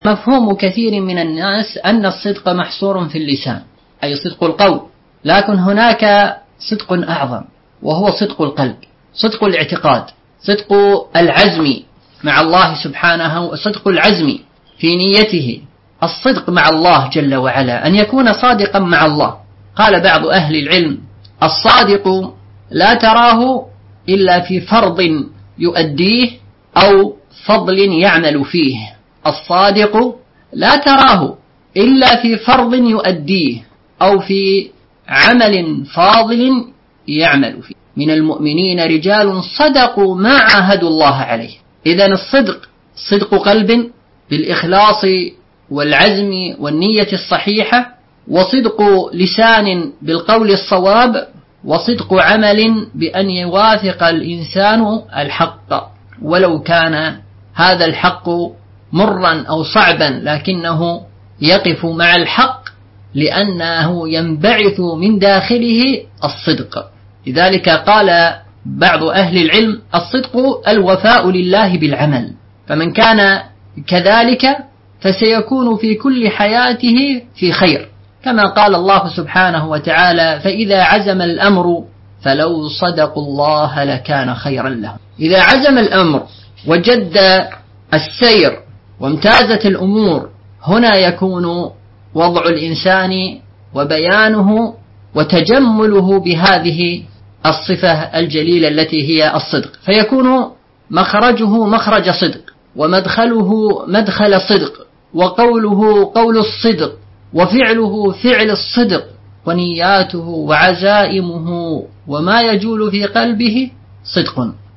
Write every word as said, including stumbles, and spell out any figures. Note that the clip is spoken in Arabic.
مفهوم كثير من الناس أن الصدق محصور في اللسان، أي صدق القول، لكن هناك صدق أعظم وهو صدق القلب، صدق الاعتقاد، صدق العزم مع الله سبحانه، صدق العزم في نيته، الصدق مع الله جل وعلا، أن يكون صادقا مع الله. قال بعض أهل العلم: الصادق لا تراه إلا في فرض يؤديه أو فضل يعمل فيه. الصادق لا تراه إلا في فرض يؤديه أو في عمل فاضل يعمل فيه. من المؤمنين رجال صدقوا ما عاهدوا الله عليه. إذن الصدق صدق قلب بالإخلاص والعزم والنية الصحيحة، وصدق لسان بالقول الصواب، وصدق عمل بأن يوافق الإنسان الحق ولو كان هذا الحق مرا أو صعبا، لكنه يقف مع الحق لأنه ينبعث من داخله الصدق. لذلك قال بعض أهل العلم: الصدق الوفاء لله بالعمل، فمن كان كذلك فسيكون في كل حياته في خير، كما قال الله سبحانه وتعالى: فإذا عزم الأمر فلو صدقوا الله لكان خيرا لهم. إذا عزم الأمر وجد السير وامتازت الأمور، هنا يكون وضع الإنسان وبيانه وتجمله بهذه الصفة الجليلة التي هي الصدق، فيكون مخرجه مخرج صدق، ومدخله مدخل صدق، وقوله قول الصدق، وفعله فعل الصدق، ونياته وعزائمه وما يجول في قلبه صدق.